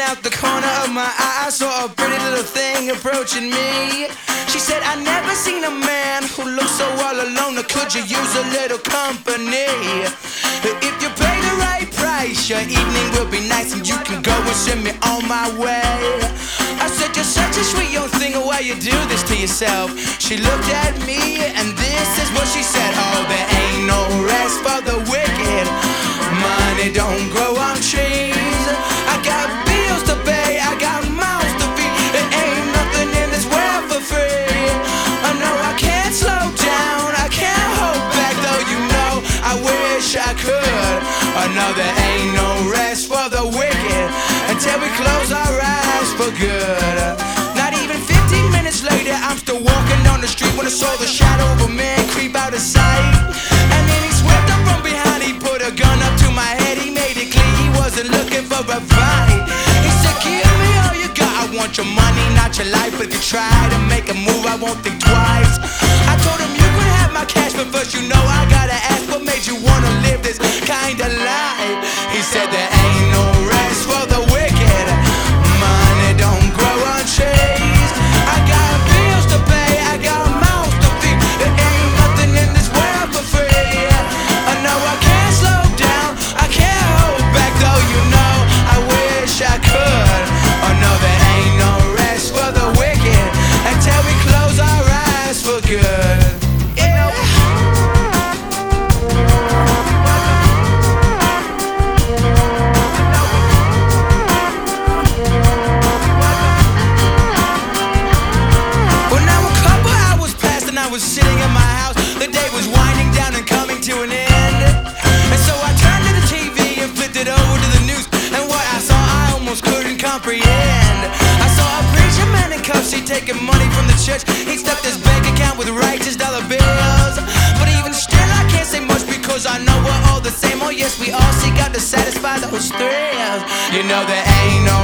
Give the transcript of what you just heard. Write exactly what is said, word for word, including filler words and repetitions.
out the corner of my eye, I saw a pretty little thing approaching me. She said, I never seen a man who looks so all alone. Or could you use a little company? If you pay the right price, your evening will be nice, and you can go and send me on my way. I said, you're such a sweet young thing, why you do this to yourself? She looked at me, and this is what she said. Oh, there ain't no rest for the wicked. Money don't grow on trees. I got bills to pay, I got mouths to feed. There ain't nothing in this world for free. I know I can't slow down, I can't hold back, though you know I wish I could. I know there ain't no rest for the wicked until we close our eyes for good. Not even fifteen minutes later, I'm still walking down the street when I saw the shadow of a man creep out of sight. And then he swept up from behind, he put a gun up to my head, he made it clear he wasn't looking for a fight. He said, give me all you got, I want your money, not your life. If you try to make a move, I won't think twice. I told him you could have my cash, but first you know I gotta ask, what made you wanna live this kind of life? He said there ain't no rest for the wicked. Money don't grow on trees. I got bills to pay, I got mouths to feed. There ain't nothing in this world for free. I know I can't slow down, I can't hold back, though you know I wish I could. Oh no, there ain't no rest for the wicked until we close our eyes for good. Yeah. Well, now a couple hours passed and I was sitting in my house. The day was winding down and coming to an end. And so I turned to the T V and flipped it over to the news. And what I saw I almost couldn't comprehend. I saw a preacher man in cuffs, he taking money from the church. He stuffed his bank account with righteous dollar bills. But even still I can't say much, because I know we're all the same. Oh yes, we all seek out to satisfy those thrills. You know there ain't no